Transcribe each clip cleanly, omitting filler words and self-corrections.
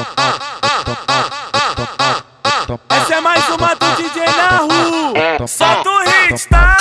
Essa é mais uma do DJ na rua. Solta o hit, tá?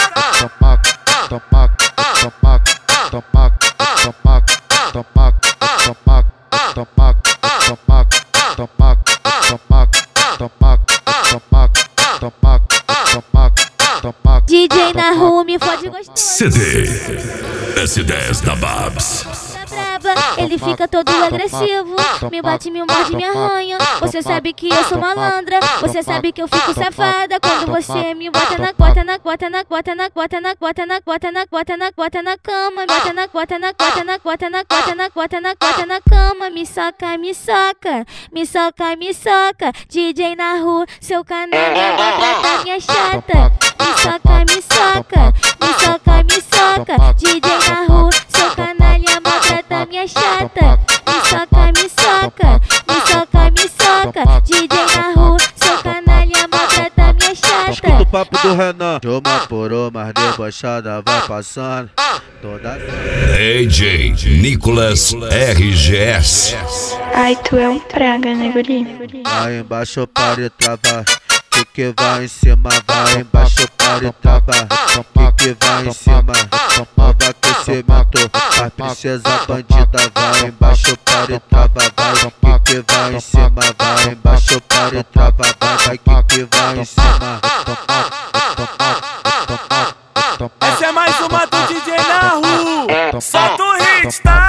DJ na rua me fode gostoso. CD S10 da Babs. Ele fica todo agressivo, me bate, me morde, me arranha. Você sabe que eu sou malandra, você sabe que eu fico safada quando você me bota na cota, na cota, na cota, na cota, na cota, na cota, na cota, na cota, na cama, bota na cota, na cota, na cota, na cota, na cota, na cota, na cama, me soca, me soca, me soca, me soca. DJ na rua, seu canalha maltrata minha chata. Me soca, me soca, me soca, me soca. DJ na rua, seu canalha maltrata minha chata. Me soca, me soca, me soca, me soca. DJ na rua, seu canalha maltrata minha chata. Escuta o papo do Renan. De uma por uma debochada vai passando toda. DJ Nicolas RGS. Ai, tu é um praga, né, guri? Vai embaixo para travar. Que vai em cima, vai embaixo para travar. Que vai em cima, nova aquecimento. A princesa bandida vai embaixo para travar. Vai que vai em cima, vai embaixo para travar. Vai que vai em cima. Essa é mais uma do DJ na rua. Solta o hit, tá?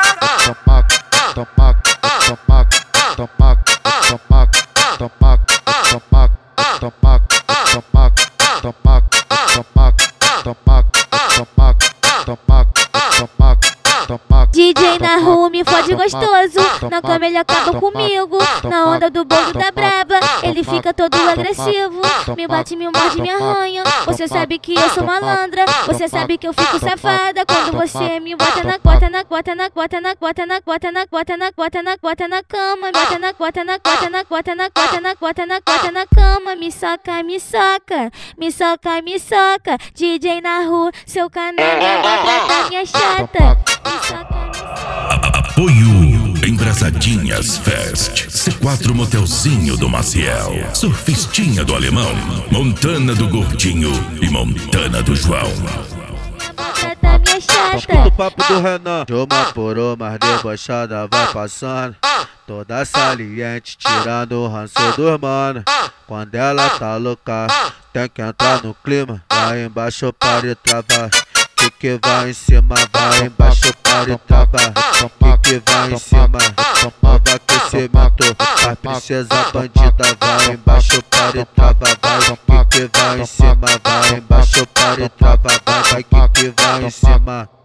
DJ na rua me fode gostoso, na cama ele acaba comigo. Na onda do bolo da braba, ele fica todo agressivo. Me bate, me morde, me arranha. Você sabe que eu sou malandra, você sabe que eu fico safada quando você me bota na cota, na cota, na cota, na cota, na cota, na cota, na cota, na cota, na cama, bota na cota, na cota, na cota, na cota, na cota, na cota, na cama, me soca, me soca, me soca, me soca. DJ na rua, seu canalha maltrata minha chata. Me soca. Apoio Embrasadinhas Fest, C4 Motelzinho do Maciel, Surfistinha do Alemão, Montana do Gordinho e Montana do João. Escuta o papo do Renan. De uma por uma debochada vai passando toda saliente, tirando o ranço dos mano. Quando ela tá louca, tem que entrar no clima. Vai embaixo para travar. Que vai em cima, vai embaixo para travar. Que vai em cima, nova aquecimento. A princesa bandida vai embaixo para travar. Vai que vai em cima, vai embaixo para travar. Vai que vai em cima.